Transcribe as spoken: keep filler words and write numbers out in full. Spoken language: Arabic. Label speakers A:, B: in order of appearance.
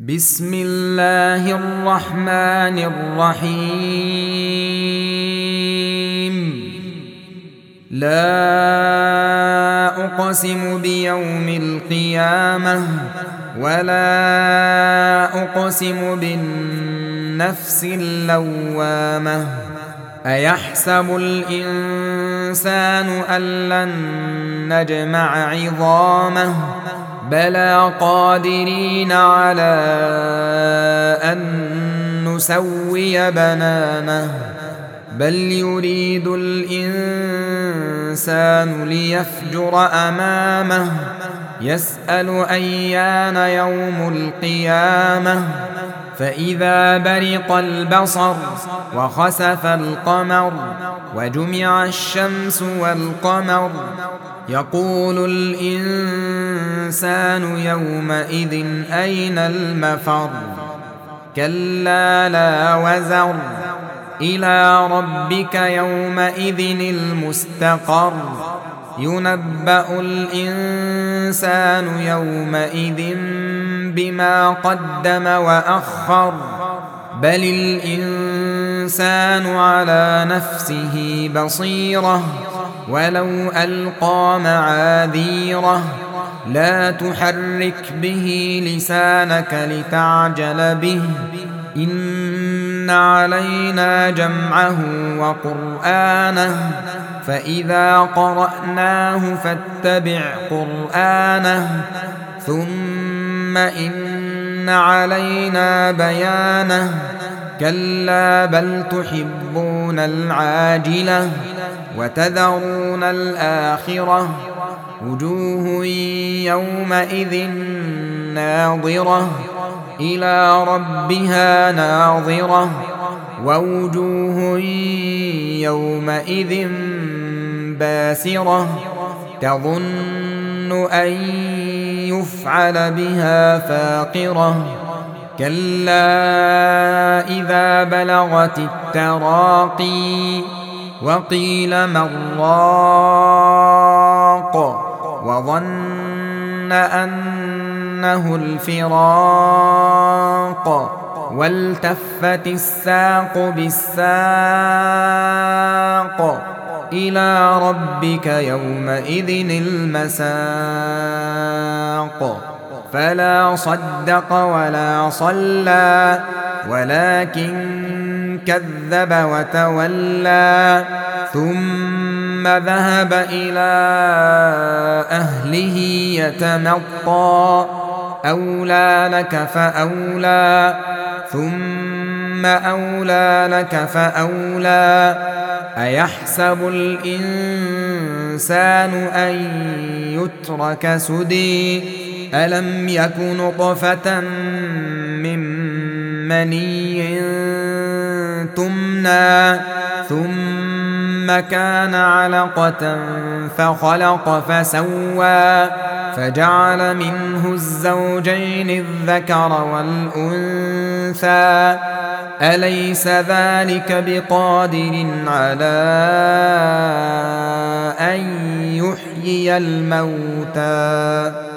A: بسم الله الرحمن الرحيم. لا أقسم بيوم القيامة ولا أقسم بالنفس اللوامة. أيحسب الإنسان أن لن نجمع عظامه بلى قادرين على أن نسوي بنانه بل يريد الإنسان ليفجر أمامه يسأل أيان يوم القيامة فإذا برق البصر وخسف القمر وجمع الشمس والقمر يقول الإنسان يومئذ أين المفر كلا لا وزر إلى ربك يومئذ المستقر ينبأ الإنسان يومئذ بما قدم وأخر بل الإنسان على نفسه بصيرة ولو ألقى معاذيره لا تحرك به لسانك لتعجل به إن علينا جمعه وقرآنه فإذا قرأناه فاتبع قرآنه ثم إن علينا بيانه كلا بل تحبون العاجلة وتذرون الآخرة وجوه يومئذ ناظرة إلى ربها ناظرة ووجوه يومئذ باسرة تظن أن يفعل بها فاقرة كلا إذا بلغت التراقي وقيل من راق وظن أنه الفراق والتفت الساق بالساق إلى ربك يومئذ المساق فلا صدق ولا صلى ولكن كذب وتولى ثم ذهب إلى أهله يتمطى أولى لك فأولى ثم أولى لك فأولى أيحسب الإنسان أن يترك سدى ألم يك نطفة من مني تمنى ثم كان علقة فخلق فسوى فجعل منه الزوجين الذكر والأنثى أليس ذلك بقادر على أن يحيي الموتى